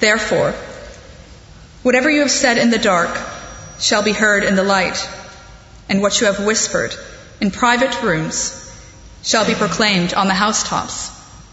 Therefore, whatever you have said in the dark shall be heard in the light, and what you have whispered in private rooms shall be proclaimed on the housetops.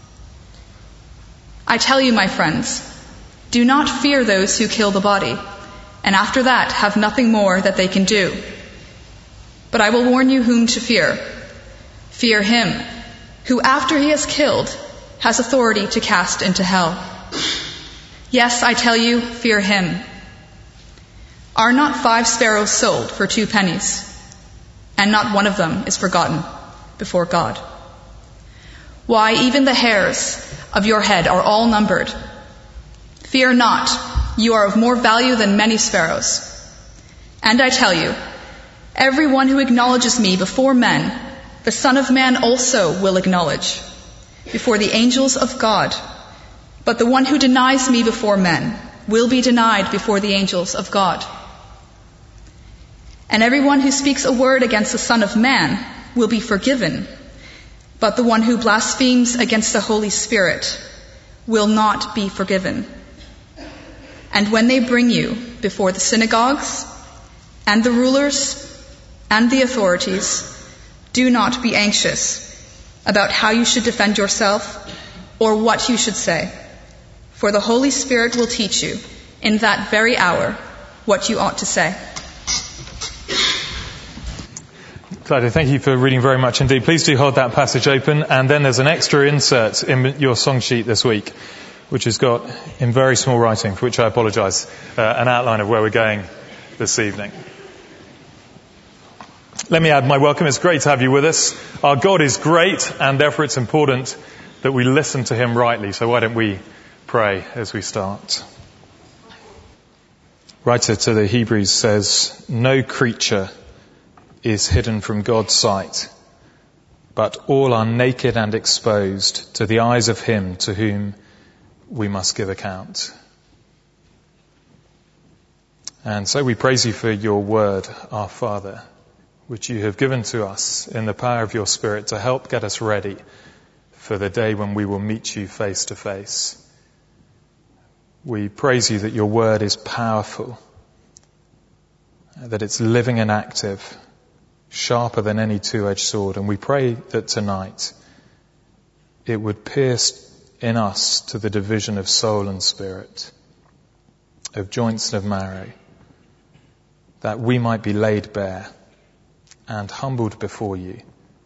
I tell you, my friends, do not fear those who kill the body, and after that have nothing more that they can do. But I will warn you whom to fear. Fear him who, after he has killed, has authority to cast into hell. Yes, I tell you, fear him. Are not 5 sparrows sold for 2 pennies, and not one of them is forgotten before God? Why, even the hairs of your head are all numbered. Fear not, you are of more value than many sparrows. And I tell you, everyone who acknowledges me before men, the Son of Man also will acknowledge before the angels of God. But the one who denies me before men will be denied before the angels of God. And everyone who speaks a word against the Son of Man will be forgiven, but the one who blasphemes against the Holy Spirit will not be forgiven. And when they bring you before the synagogues and the rulers and the authorities, do not be anxious about how you should defend yourself or what you should say, for the Holy Spirit will teach you in that very hour what you ought to say. Claudia, thank you for reading very much indeed. Please do hold that passage open, and then there's an extra insert in your song sheet this week, which has got, in very small writing, for which I apologise, an outline of where we're going this evening. Let me add my welcome. It's great to have you with us. Our God is great, and therefore it's important that we listen to him rightly. So why don't we pray as we start? Writer to the Hebrews says, "No creature is hidden from God's sight, but all are naked and exposed to the eyes of him to whom we must give account." And so we praise you for your word, our Father, which you have given to us in the power of your Spirit to help get us ready for the day when we will meet you face to face. We praise you that your word is powerful, that it's living and active, sharper than any two-edged sword. And we pray that tonight it would pierce in us to the division of soul and spirit, of joints and of marrow, that we might be laid bare and humbled before you,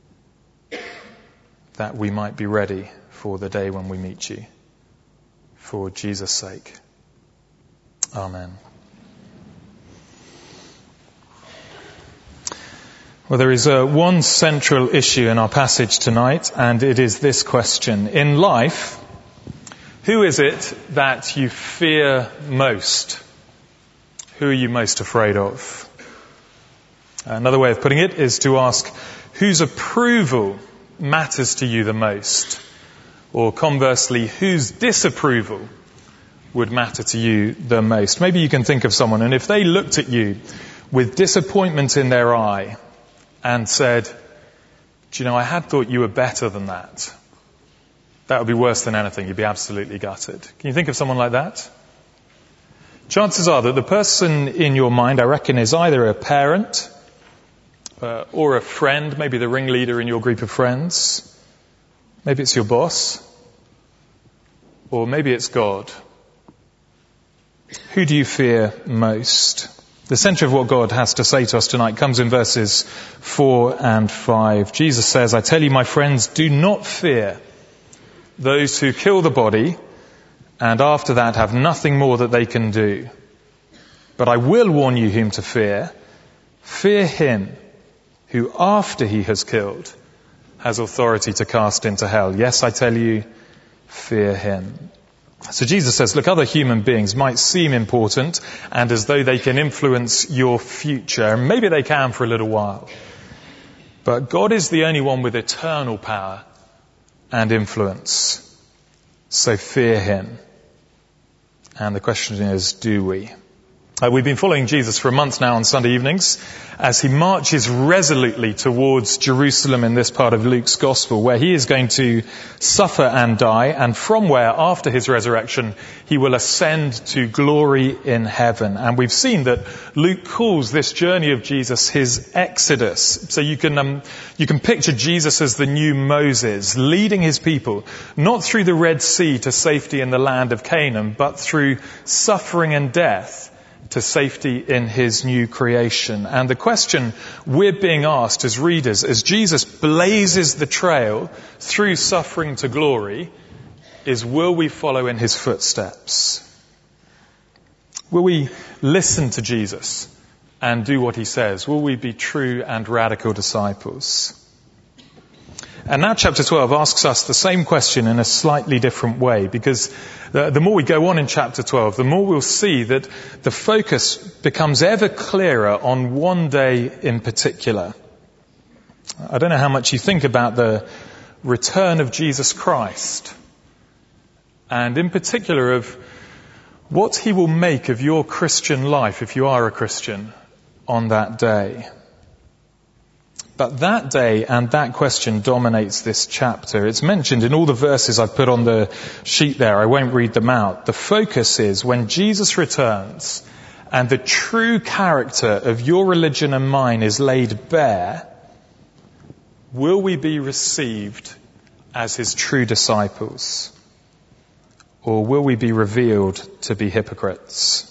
that we might be ready for the day when we meet you. For Jesus' sake. Amen. Well, there is one central issue in our passage tonight, and it is this question. In life, who is it that you fear most? Who are you most afraid of? Another way of putting it is to ask, whose approval matters to you the most? Or conversely, whose disapproval would matter to you the most? Maybe you can think of someone, and if they looked at you with disappointment in their eye and said, "Do you know, I had thought you were better than that," that would be worse than anything. You'd be absolutely gutted. Can you think of someone like that? Chances are that the person in your mind, I reckon, is either a parent or a friend, maybe the ringleader in your group of friends. Maybe it's your boss, or maybe it's God. Who do you fear most? The centre of what God has to say to us tonight comes in verses 4 and 5. Jesus says, "I tell you, my friends, do not fear those who kill the body, and after that have nothing more that they can do. But I will warn you whom to fear. Fear him who, after he has killed, has authority to cast into hell. Yes, I tell you, fear him." So Jesus says, look, other human beings might seem important and as though they can influence your future. And maybe they can for a little while. But God is the only one with eternal power and influence. So fear him. And the question is, do we? We've been following Jesus for a month now on Sunday evenings as he marches resolutely towards Jerusalem in this part of Luke's Gospel, where he is going to suffer and die, and from where, after his resurrection, he will ascend to glory in heaven. And we've seen that Luke calls this journey of Jesus his exodus. So you can picture Jesus as the new Moses, leading his people, not through the Red Sea to safety in the land of Canaan, but through suffering and death to safety in his new creation. And the question we're being asked as readers, as Jesus blazes the trail through suffering to glory, is will we follow in his footsteps? Will we listen to Jesus and do what he says? Will we be true and radical disciples? And now chapter 12 asks us the same question in a slightly different way, because the more we go on in chapter 12, the more we'll see that the focus becomes ever clearer on one day in particular. I don't know how much you think about the return of Jesus Christ, and in particular of what he will make of your Christian life if you are a Christian on that day. But that day and that question dominates this chapter. It's mentioned in all the verses I've put on the sheet there. I won't read them out. The focus is when Jesus returns and the true character of your religion and mine is laid bare, will we be received as his true disciples? Or will we be revealed to be hypocrites?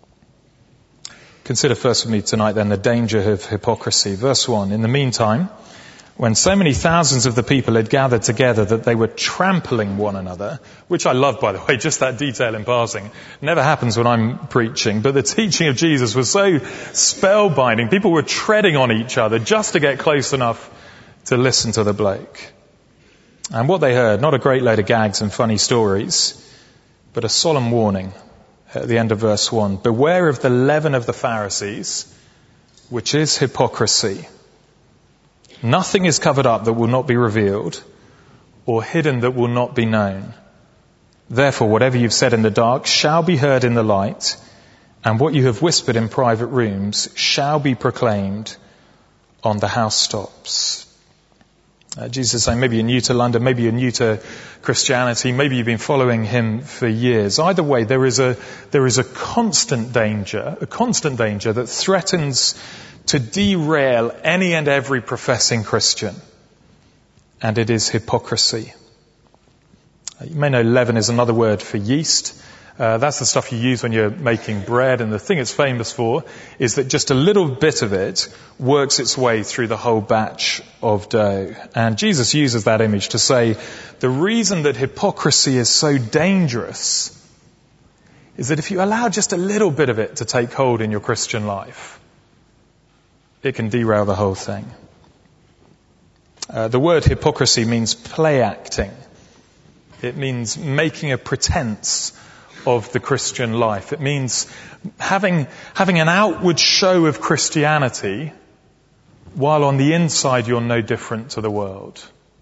Consider first with me tonight then the danger of hypocrisy. Verse 1, in the meantime, when so many thousands of the people had gathered together that they were trampling one another, which I love, by the way, just that detail in passing. Never happens when I'm preaching, but the teaching of Jesus was so spellbinding. People were treading on each other just to get close enough to listen to the bloke. And what they heard, not a great load of gags and funny stories, but a solemn warning. At the end of verse 1, beware of the leaven of the Pharisees, which is hypocrisy. Nothing is covered up that will not be revealed, or hidden that will not be known. Therefore, whatever you've said in the dark shall be heard in the light, and what you have whispered in private rooms shall be proclaimed on the housetops. Jesus is saying, maybe you're new to London, maybe you're new to Christianity, maybe you've been following him for years. Either way, there is a constant danger that threatens to derail any and every professing Christian. And it is hypocrisy. You may know leaven is another word for yeast. That's the stuff you use when you're making bread, and the thing it's famous for is that just a little bit of it works its way through the whole batch of dough. And Jesus uses that image to say the reason that hypocrisy is so dangerous is that if you allow just a little bit of it to take hold in your Christian life, it can derail the whole thing. The word hypocrisy means play acting. It means making a pretense of the Christian life. It means having an outward show of Christianity while on the inside you're no different to the world.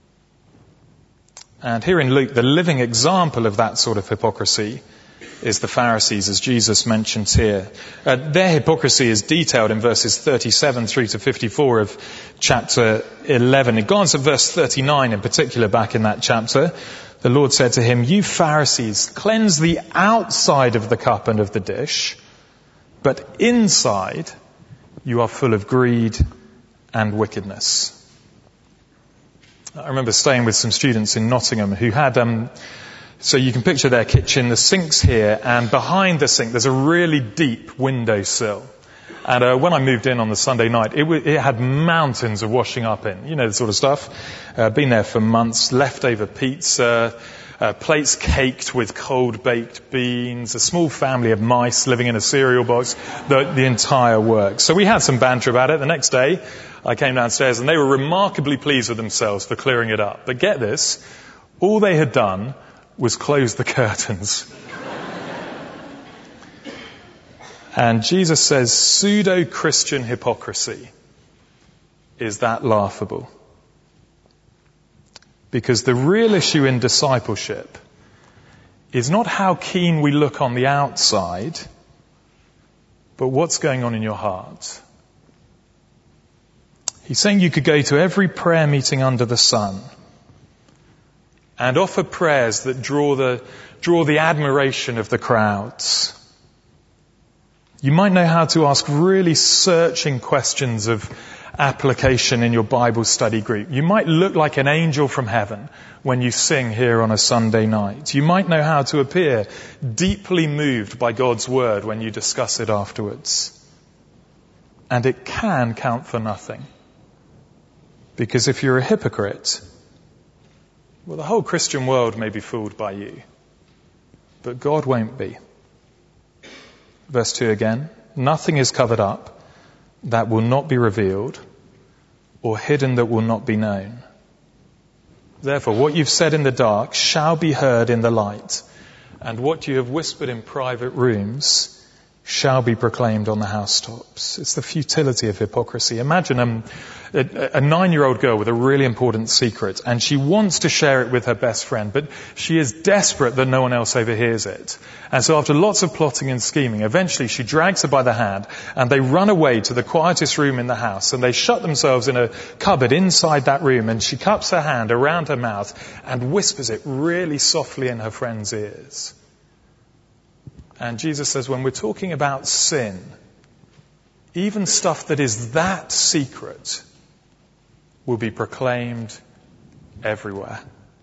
And here in Luke, the living example of that sort of hypocrisy is the Pharisees, as Jesus mentions here. Their hypocrisy is detailed in verses 37 through to 54 of chapter 11. It glance at verse 39 in particular back in that chapter. The Lord said to him, "You Pharisees, cleanse the outside of the cup and of the dish, but inside you are full of greed and wickedness." I remember staying with some students in Nottingham who had, so you can picture their kitchen, the sink's here, and behind the sink there's a really deep windowsill. And when I moved in on the Sunday night, it had mountains of washing up in, the sort of stuff. Been there for months, leftover pizza, plates caked with cold baked beans, a small family of mice living in a cereal box, the entire works. So we had some banter about it. The next day, I came downstairs and they were remarkably pleased with themselves for clearing it up. But get this, all they had done was close the curtains. And Jesus says pseudo-Christian hypocrisy is that laughable. Because the real issue in discipleship is not how keen we look on the outside, but what's going on in your heart? He's saying you could go to every prayer meeting under the sun and offer prayers that draw the admiration of the crowds. You might know how to ask really searching questions of application in your Bible study group. You might look like an angel from heaven when you sing here on a Sunday night. You might know how to appear deeply moved by God's word when you discuss it afterwards. And it can count for nothing. Because if you're a hypocrite, well, the whole Christian world may be fooled by you, but God won't be. Verse 2 again, nothing is covered up that will not be revealed, or hidden that will not be known. Therefore, what you've said in the dark shall be heard in the light, and what you have whispered in private rooms shall be proclaimed on the housetops. It's the futility of hypocrisy. Imagine a 9-year-old girl with a really important secret, and she wants to share it with her best friend, but she is desperate that no one else overhears it. And so after lots of plotting and scheming, eventually she drags her by the hand, and they run away to the quietest room in the house, and they shut themselves in a cupboard inside that room, and she cups her hand around her mouth and whispers it really softly in her friend's ears. And Jesus says, when we're talking about sin, even stuff that is that secret will be proclaimed everywhere.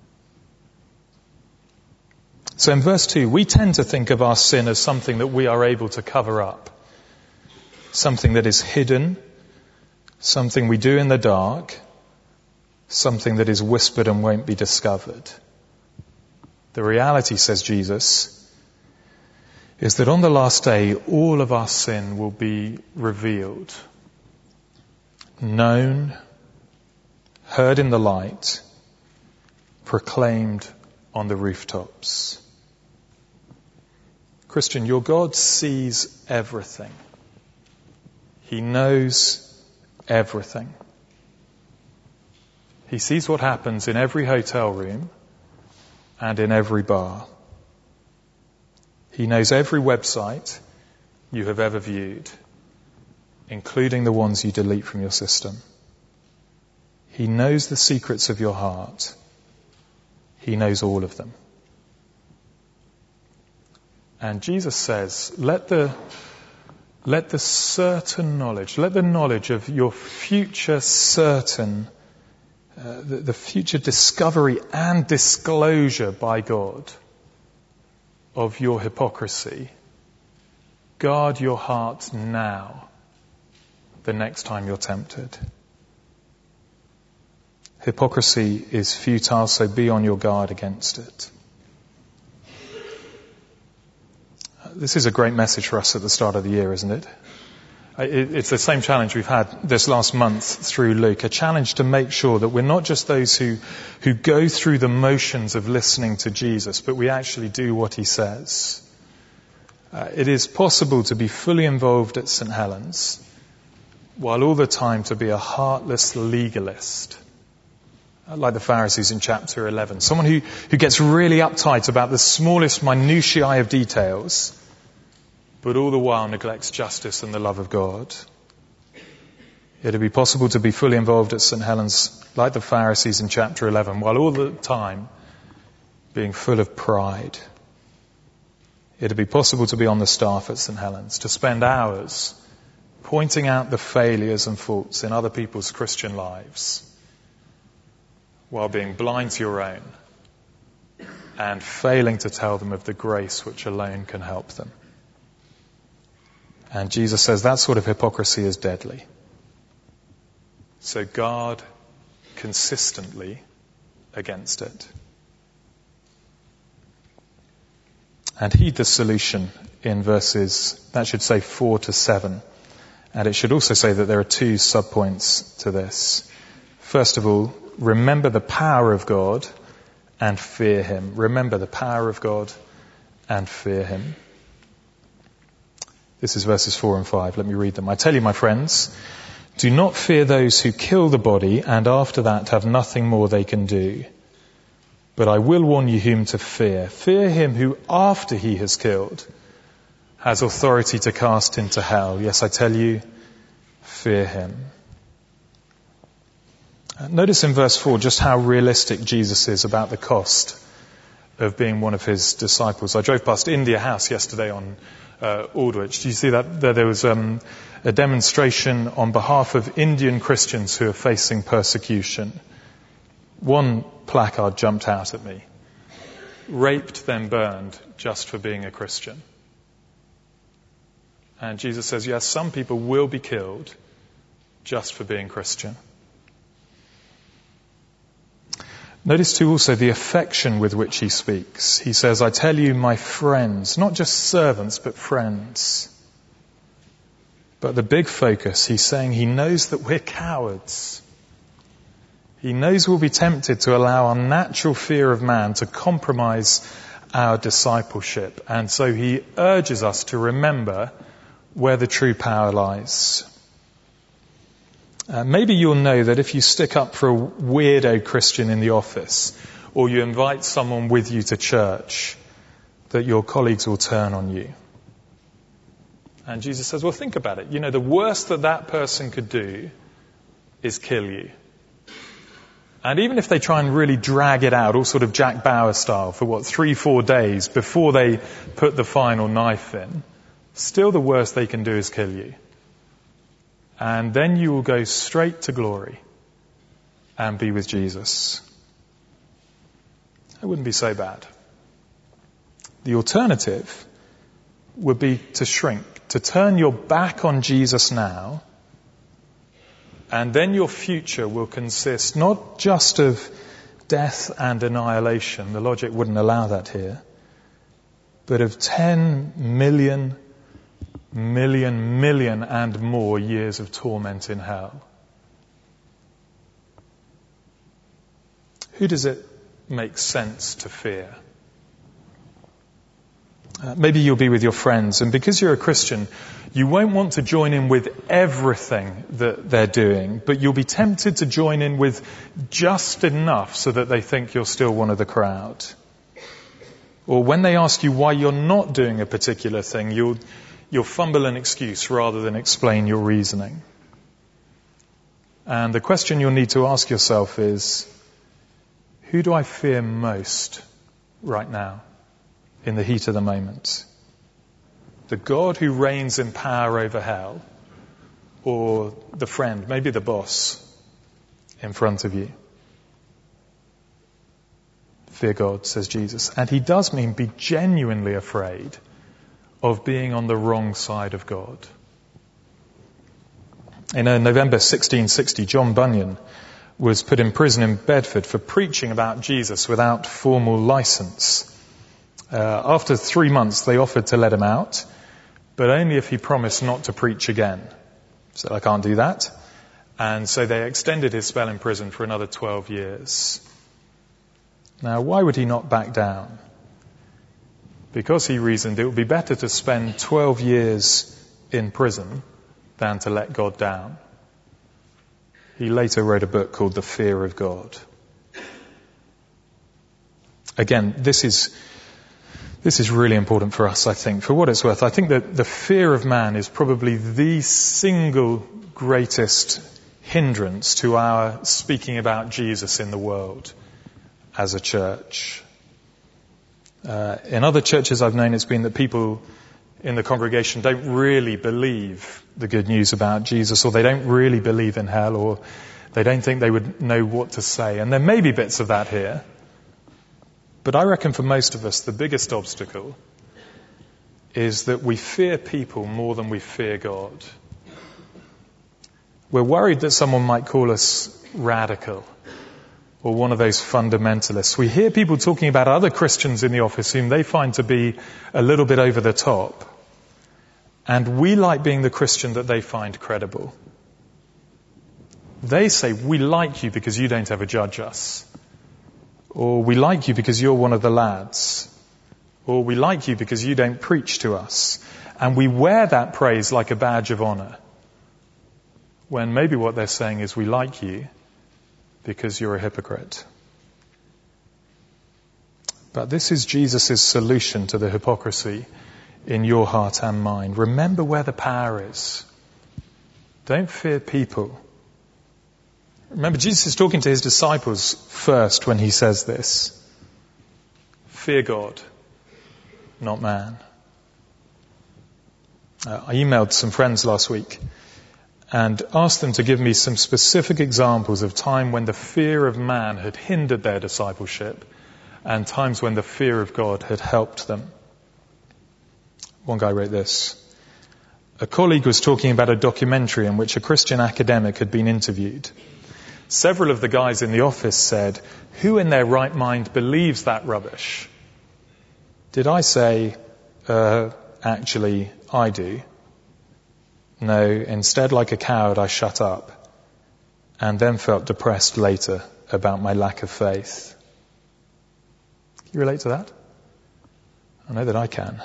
So in verse 2, we tend to think of our sin as something that we are able to cover up, something that is hidden, something we do in the dark, something that is whispered and won't be discovered. The reality, says Jesus, is that on the last day, all of our sin will be revealed, known, heard in the light, proclaimed on the rooftops. Christian, your God sees everything. He knows everything. He sees what happens in every hotel room and in every bar. He knows every website you have ever viewed, including the ones you delete from your system. He knows the secrets of your heart. He knows all of them. And Jesus says, let the certain knowledge, let the knowledge of your future certain, the future discovery and disclosure by God of your hypocrisy, guard your heart now, the next time you're tempted. Hypocrisy is futile, so be on your guard against it. This is a great message for us at the start of the year, isn't it? It's the same challenge we've had this last month through Luke, a challenge to make sure that we're not just those who go through the motions of listening to Jesus, but we actually do what he says. It is possible to be fully involved at St. Helens, while all the time to be a heartless legalist, like the Pharisees in chapter 11. Someone who gets really uptight about the smallest minutiae of details, but all the while neglects justice and the love of God. It'd be possible to be fully involved at St. Helens like the Pharisees in chapter 11, while all the time being full of pride. It'd be possible to be on the staff at St. Helens, to spend hours pointing out the failures and faults in other people's Christian lives, while being blind to your own and failing to tell them of the grace which alone can help them. And Jesus says that sort of hypocrisy is deadly. So guard consistently against it. And heed the solution in verses, that should say 4 to 7. And it should also say that there are 2 subpoints to this. First of all, remember the power of God and fear him. Remember the power of God and fear him. This is verses 4 and 5. Let me read them. I tell you, my friends, do not fear those who kill the body and after that have nothing more they can do. But I will warn you whom to fear. Fear him who after he has killed has authority to cast into hell. Yes, I tell you, fear him. Notice in verse 4 just how realistic Jesus is about the cost of being one of his disciples. I drove past India House yesterday on Aldwych. Do you see that? There was a demonstration on behalf of Indian Christians who are facing persecution. One placard jumped out at me. Raped, then burned, just for being a Christian. And Jesus says, yes, some people will be killed just for being Christian. Notice too also the affection with which he speaks. He says, I tell you, my friends, not just servants, but friends. But the big focus, he's saying he knows that we're cowards. He knows we'll be tempted to allow our natural fear of man to compromise our discipleship. And so he urges us to remember where the true power lies. Maybe you'll know that if you stick up for a weirdo Christian in the office, or you invite someone with you to church, that your colleagues will turn on you. And Jesus says, well, think about it. You know, the worst that person could do is kill you. And even if they try and really drag it out, all sort of Jack Bauer style, for 3-4 days before they put the final knife in, still the worst they can do is kill you. And then you will go straight to glory and be with Jesus. It wouldn't be so bad. The alternative would be to shrink, to turn your back on Jesus now, and then your future will consist not just of death and annihilation, the logic wouldn't allow that here, but of 10 million and more years of torment in hell. Who does it make sense to fear? Maybe you'll be with your friends, and because you're a Christian, you won't want to join in with everything that they're doing, but you'll be tempted to join in with just enough so that they think you're still one of the crowd. Or when they ask you why you're not doing a particular thing, you'll fumble an excuse rather than explain your reasoning. And the question you'll need to ask yourself is, who do I fear most right now in the heat of the moment? The God who reigns in power over hell, or the friend, maybe the boss, in front of you? Fear God, says Jesus. And he does mean be genuinely afraid of being on the wrong side of God. In November 1660, John Bunyan was put in prison in Bedford for preaching about Jesus without formal license. After 3 months, they offered to let him out, but only if he promised not to preach again. So I can't do that. And so they extended his spell in prison for another 12 years. Now, why would he not back down? Because he reasoned it would be better to spend 12 years in prison than to let God down. He later wrote a book called The Fear of God. Again, this is really important for us, I think. For what it's worth, I think that the fear of man is probably the single greatest hindrance to our speaking about Jesus in the world as a church. In other churches I've known, it's been that people in the congregation don't really believe the good news about Jesus, or they don't really believe in hell, or they don't think they would know what to say. And there may be bits of that here. But I reckon for most of us, the biggest obstacle is that we fear people more than we fear God. We're worried that someone might call us radical, or one of those fundamentalists. We hear people talking about other Christians in the office whom they find to be a little bit over the top. And we like being the Christian that they find credible. They say, we like you because you don't ever judge us. Or we like you because you're one of the lads. Or we like you because you don't preach to us. And we wear that praise like a badge of honor. When maybe what they're saying is, we like you because you're a hypocrite. But this is Jesus' solution to the hypocrisy in your heart and mind. Remember where the power is. Don't fear people. Remember, Jesus is talking to his disciples first when he says this. Fear God, not man. I emailed some friends last week and asked them to give me some specific examples of time when the fear of man had hindered their discipleship and times when the fear of God had helped them. One guy wrote this. A colleague was talking about a documentary in which a Christian academic had been interviewed. Several of the guys in the office said, "Who in their right mind believes that rubbish?" Did I say, actually, I do? No, instead, like a coward, I shut up and then felt depressed later about my lack of faith. Can you relate to that? I know that I can.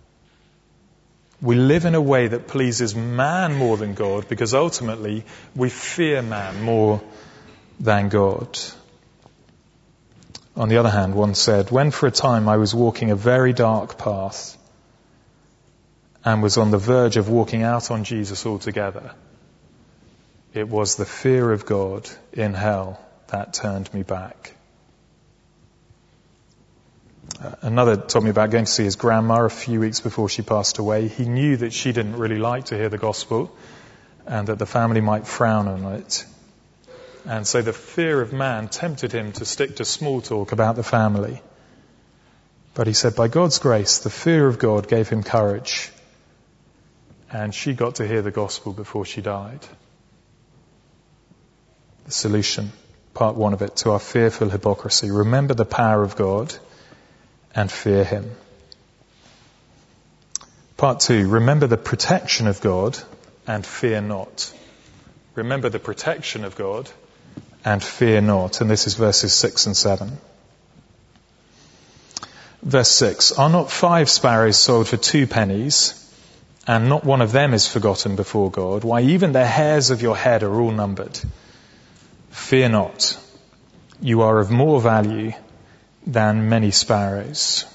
We live in a way that pleases man more than God because ultimately we fear man more than God. On the other hand, one said, when for a time I was walking a very dark path and was on the verge of walking out on Jesus altogether, it was the fear of God in hell that turned me back. Another told me about going to see his grandma a few weeks before she passed away. He knew that she didn't really like to hear the gospel and that the family might frown on it. And so the fear of man tempted him to stick to small talk about the family. But he said, by God's grace, the fear of God gave him courage. And she got to hear the gospel before she died. The solution, part one of it, to our fearful hypocrisy. Remember the power of God and fear him. Part two, remember the protection of God and fear not. Remember the protection of God and fear not. And this is verses 6 and 7. Verse 6, are not 5 sparrows sold for 2 pennies, and not one of them is forgotten before God? Why, even the hairs of your head are all numbered. Fear not, you are of more value than many sparrows.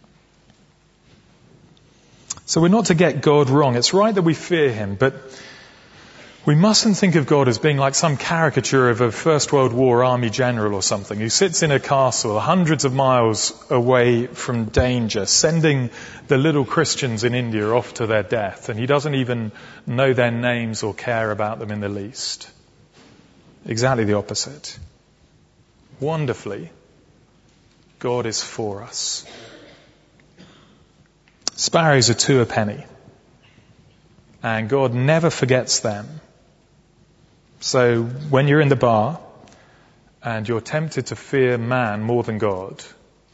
So we're not to get God wrong. It's right that we fear him, but we mustn't think of God as being like some caricature of a First World War army general or something who sits in a castle hundreds of miles away from danger, sending the little Christians in India off to their death, and he doesn't even know their names or care about them in the least. Exactly the opposite. Wonderfully, God is for us. Sparrows are 2 a penny, and God never forgets them. So when you're in the bar and you're tempted to fear man more than God,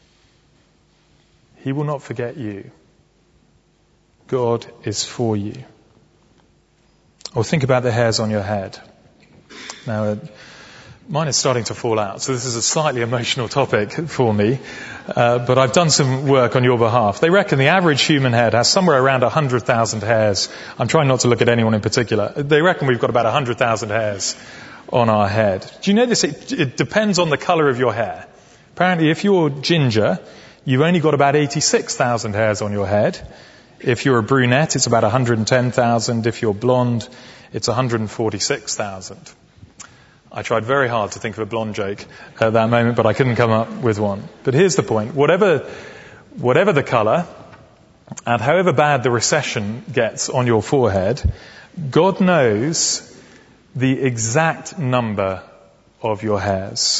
he will not forget you. God is for you. Or think about the hairs on your head. Now, mine is starting to fall out, so this is a slightly emotional topic for me, but I've done some work on your behalf. They reckon the average human head has somewhere around 100,000 hairs. I'm trying not to look at anyone in particular. They reckon we've got about 100,000 hairs on our head. Do you know this? It depends on the colour of your hair. Apparently, if you're ginger, you've only got about 86,000 hairs on your head. If you're a brunette, it's about 110,000. If you're blonde, it's 146,000. I tried very hard to think of a blonde joke at that moment, but I couldn't come up with one. But here's the point. Whatever the colour, and however bad the recession gets on your forehead, God knows the exact number of your hairs.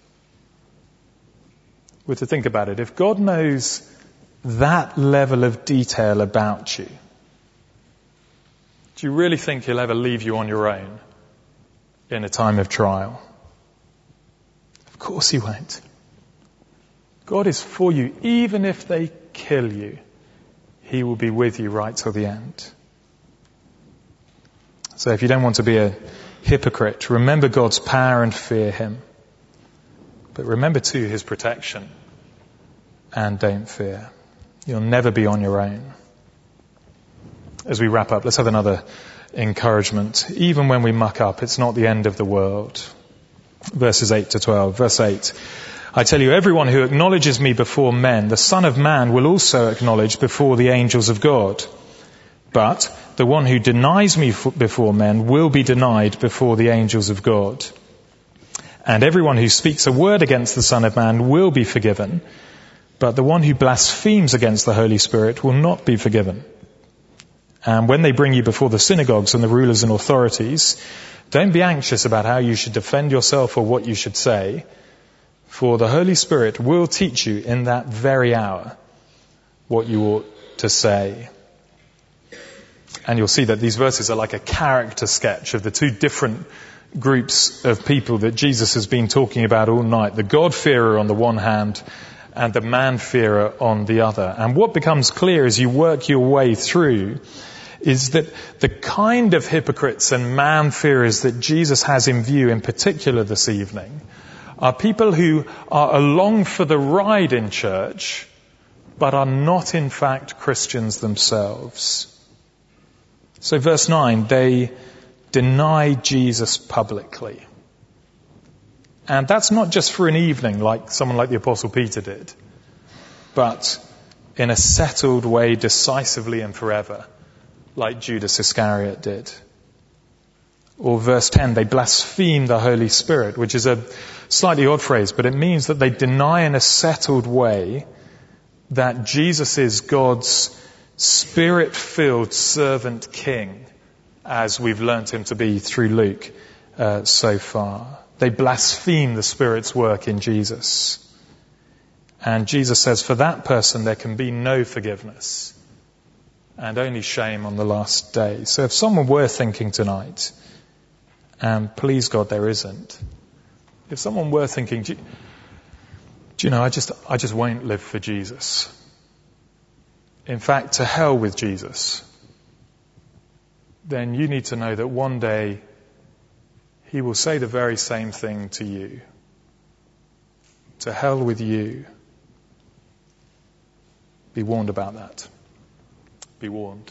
We're to think about it. If God knows that level of detail about you, do you really think he'll ever leave you on your own in a time of trial? Of course he won't. God is for you. Even if they kill you, he will be with you right till the end. So if you don't want to be a hypocrite, remember God's power and fear him. But remember too his protection and don't fear. You'll never be on your own. As we wrap up, let's have another encouragement. Even when we muck up, it's not the end of the world. verses 8 to 12. Verse 8, I tell you, everyone who acknowledges me before men, the Son of Man will also acknowledge before the angels of God. But the one who denies me before men will be denied before the angels of God. And everyone who speaks a word against the Son of Man will be forgiven, but the one who blasphemes against the Holy Spirit will not be forgiven. And when they bring you before the synagogues and the rulers and authorities, don't be anxious about how you should defend yourself or what you should say, for the Holy Spirit will teach you in that very hour what you ought to say. And you'll see that these verses are like a character sketch of the two different groups of people that Jesus has been talking about all night. The God-fearer on the one hand and the man-fearer on the other. And what becomes clear as you work your way through is that the kind of hypocrites and man-fearers that Jesus has in view in particular this evening are people who are along for the ride in church but are not in fact Christians themselves. So verse 9, they deny Jesus publicly. And that's not just for an evening like someone like the Apostle Peter did, but in a settled way decisively and forever, like Judas Iscariot did. Or verse 10, they blaspheme the Holy Spirit, which is a slightly odd phrase, but it means that they deny in a settled way that Jesus is God's Spirit-filled servant king, as we've learnt him to be through Luke so far. They blaspheme the Spirit's work in Jesus. And Jesus says for that person there can be no forgiveness and only shame on the last day. So if someone were thinking tonight, and please God there isn't, if someone were thinking, do you know, I just won't live for Jesus. In fact, to hell with Jesus, then you need to know that one day he will say the very same thing to you. To hell with you. Be warned about that. Be warned.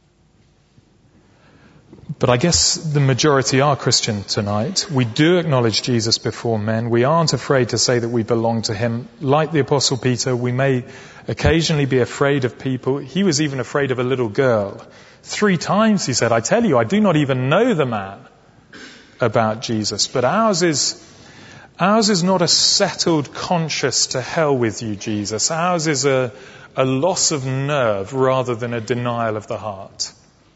But I guess the majority are Christian tonight. We do acknowledge Jesus before men. We aren't afraid to say that we belong to him. Like the Apostle Peter, we may occasionally be afraid of people. He was even afraid of a little girl. 3 times he said, I tell you, I do not even know the man, about Jesus. But ours is not a settled conscious to hell with you, Jesus. Ours is a loss of nerve rather than a denial of the heart.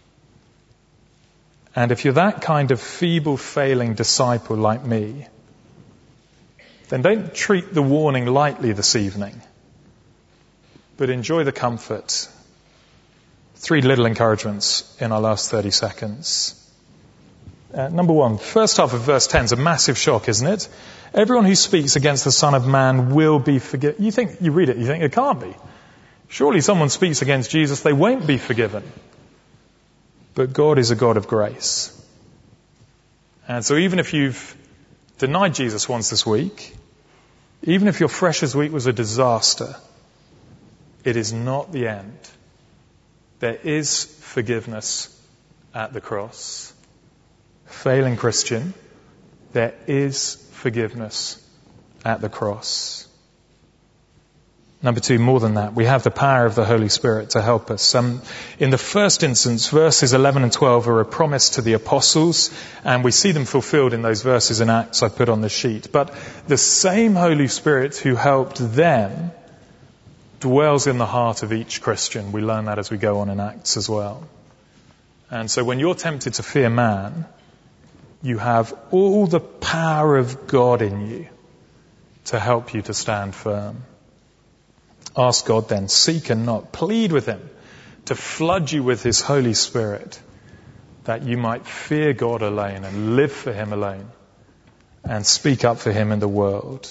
And if you're that kind of feeble, failing disciple like me, then don't treat the warning lightly this evening, but enjoy the comfort. 3 little encouragements in our last 30 seconds. Number 1, first half of verse 10 is a massive shock, isn't it? Everyone who speaks against the Son of Man will be forgiven. You read it, you think it can't be. Surely someone speaks against Jesus, they won't be forgiven. But God is a God of grace. And so even if you've denied Jesus once this week, even if your Freshers Week was a disaster, it is not the end. There is forgiveness at the cross. Failing Christian, there is forgiveness at the cross. Number 2, more than that, we have the power of the Holy Spirit to help us. In the first instance, verses 11 and 12 are a promise to the apostles, and we see them fulfilled in those verses in Acts I put on the sheet. But the same Holy Spirit who helped them dwells in the heart of each Christian. We learn that as we go on in Acts as well. And so when you're tempted to fear man, you have all the power of God in you to help you to stand firm. Ask God then, seek and knock, plead with him to flood you with his Holy Spirit, that you might fear God alone and live for him alone and speak up for him in the world.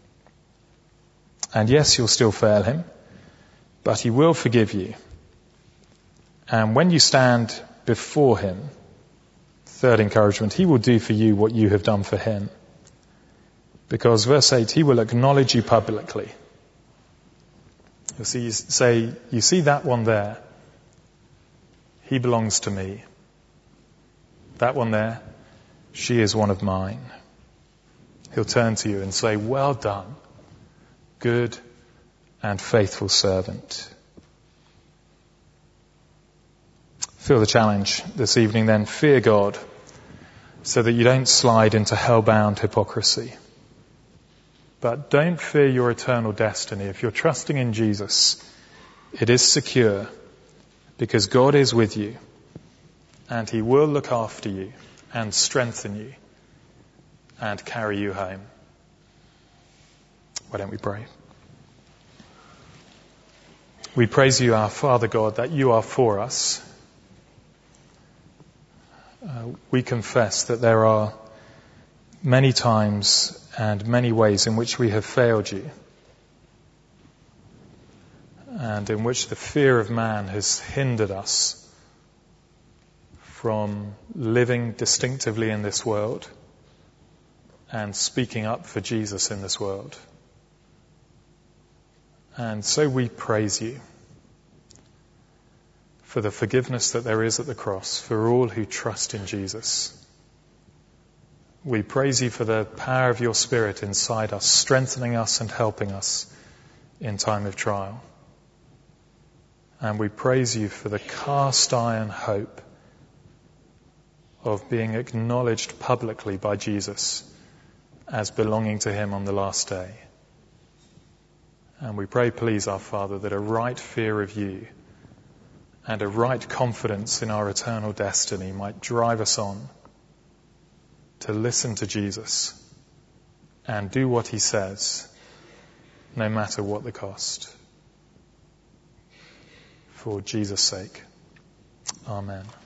And yes, you'll still fail him, but he will forgive you. And when you stand before him, third encouragement, he will do for you what you have done for him. Because verse 8, he will acknowledge you publicly. You see that one there? He belongs to me. That one there, she is one of mine. He'll turn to you and say, "Well done, good and faithful servant." Feel the challenge this evening then. Fear God so that you don't slide into hell-bound hypocrisy. But don't fear your eternal destiny. If you're trusting in Jesus, it is secure because God is with you and he will look after you and strengthen you and carry you home. Why don't we pray? We praise you, our Father God, that you are for us. We confess that there are many times and many ways in which we have failed you, and in which the fear of man has hindered us from living distinctively in this world and speaking up for Jesus in this world. And so we praise you for the forgiveness that there is at the cross for all who trust in Jesus. We praise you for the power of your Spirit inside us, strengthening us and helping us in time of trial. And we praise you for the cast iron hope of being acknowledged publicly by Jesus as belonging to him on the last day. And we pray, please, our Father, that a right fear of you and a right confidence in our eternal destiny might drive us on to listen to Jesus and do what he says, no matter what the cost. For Jesus' sake. Amen.